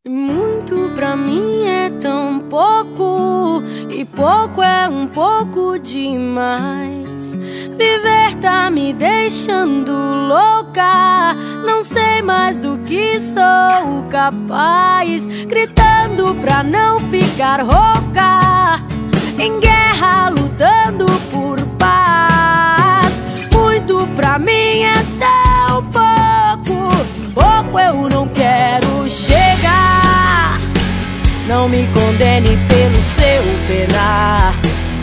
Muito pra mim é tão pouco, e pouco é um pouco demais. Viver tá me deixando louca, não sei mais do que sou capaz. Gritando pra não ficar rouca, em guerra lutando por paz. Muito pra mim é tão pouco, pouco eu não quero chegar. Não me condene pelo seu penar.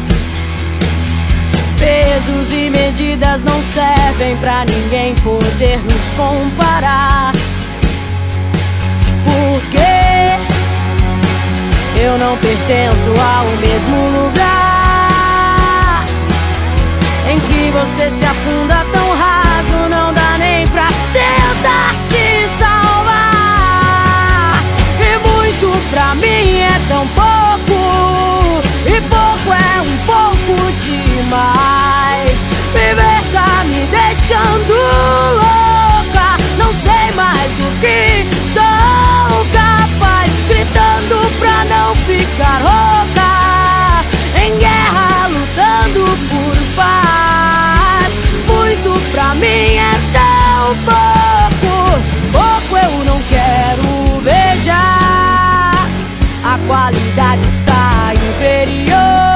Pesos e medidas não servem pra ninguém poder nos comparar. Porque eu não pertenço ao mesmo lugar em que você se afunda tão raso, não dá nem pra tentar te salvar. E muito pra mim é tão pouco, e pouco é um pouco demais. Viver tá me deixando louca, não sei mais do que sou capaz. Gritando pra não ficar rouca, em guerra lutando por paz. Muito pra mim é tão pouco, pouco eu não quero beijar. A qualidade está inferior,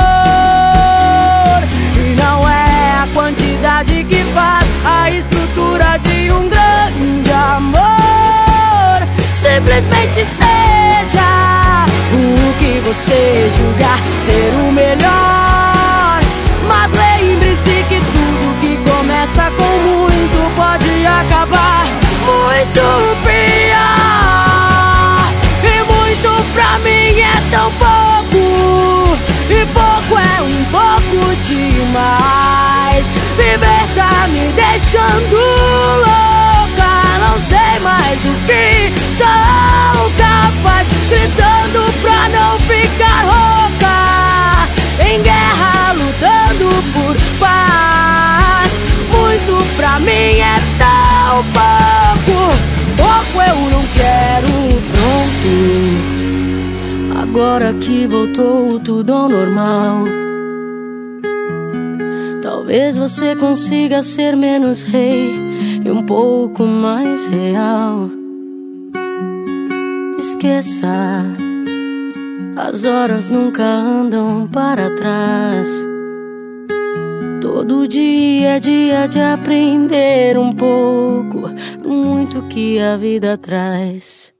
e não é a quantidade que faz a estrutura de um grande amor. Simplesmente seja o que você julgar ser o melhor, mas lembre-se que tudo que começa com muito pode acabar muito pior. E muito pra mim é tão pouco, e pouco é um pouco demais. Viver tá me deixando louca, não sei mais do que sou capaz. Gritando pra não ficar rouca, em guerra lutando por paz. Muito pra mim é tão pouco, pouco eu não quero. Pronto, agora que voltou tudo ao normal, talvez você consiga ser menos rei e um pouco mais real. Esqueça, as horas nunca andam para trás. Todo dia é dia de aprender um pouco do muito que a vida traz.